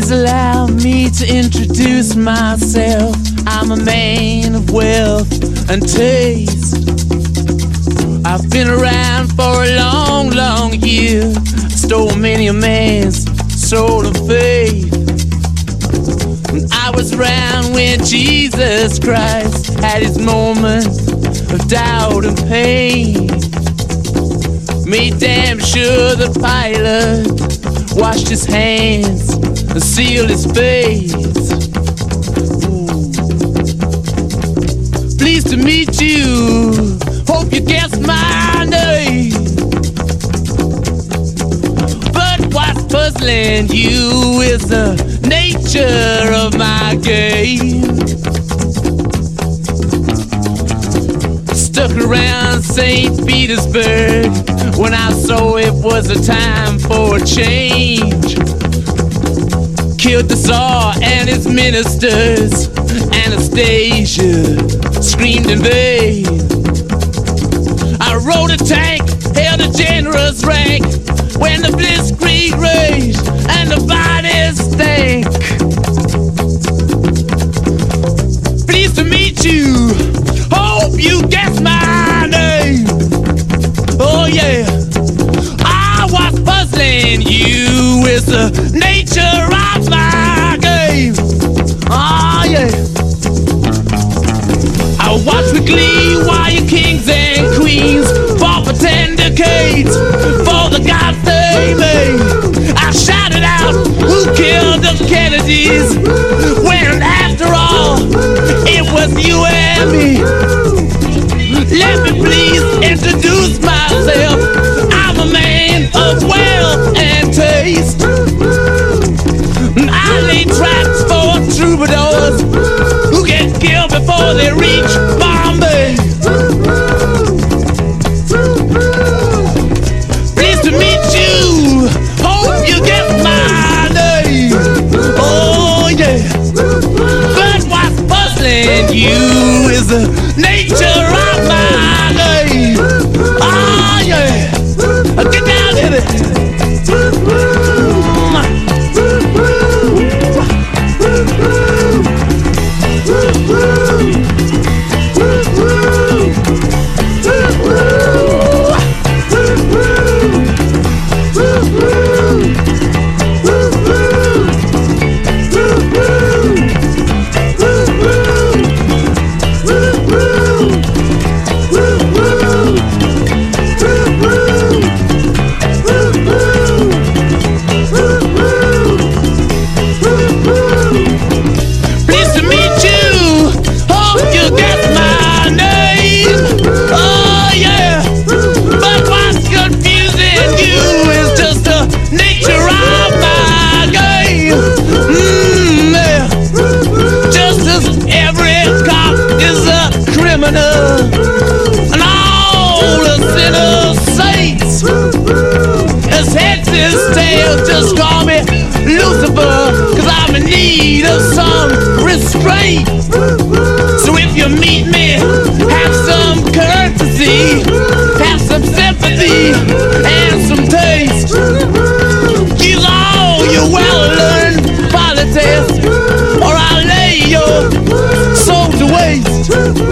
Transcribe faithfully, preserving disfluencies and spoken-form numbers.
Please allow me to introduce myself. I'm a man of wealth and taste. I've been around for a long, long year. Stole many a man's soul and faith. I was around when Jesus Christ had his moments of doubt and pain. Made damn sure the pilot washed his hands and sealed his face. Ooh. Pleased to meet you. Hope you guessed my name. But what's puzzling you is the nature of my game. Stuck around Saint Petersburg when I saw it was a time for a change. Killed the Tsar and his ministers. Anastasia screamed in vain. I rode a tank, held a generous rank when the blitzkrieg raged and the bodies stank. Pleased to meet you. Hope you guessed my name. Oh yeah. I was puzzling you with the nature of my game. Oh yeah. I watch with glee while your kings and queens fought for ten decades for the gods they made. I shouted out, who killed the Kennedys? When after all, it was you and me. Let me please introduce myself. I'm a man of wealth and taste. I lay tracks for troubadours who get killed before they reach Bombay. Pleased to meet you. Hope you get my name. Oh yeah. But what's puzzling you is the nature of my game. Oh yeah. Get down in it. And all the sinners saints, as heads is tails, just call me Lucifer, cause I'm in need of some restraint. So if you meet me, have some courtesy, have some sympathy and some taste. Use all your well-learned politics, or I'll lay your soul to waste.